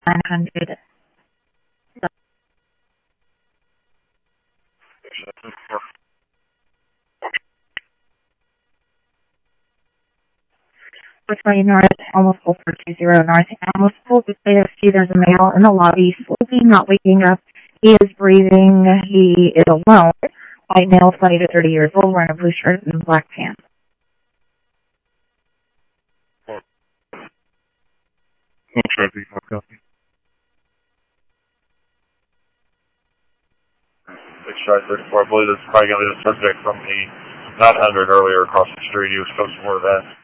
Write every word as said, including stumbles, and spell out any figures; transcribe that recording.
nine hundred. four twenty North, almost full four two zero North, almost full to say there's a male in the lobby, sleeping, not waking up. He is breathing. He is alone. White male, twenty to thirty years old, wearing a blue shirt and black pants. Okay, copy. six five thirty-four, I believe this is probably going to be the subject from the nine hundred earlier across the street. He was supposed to more of that.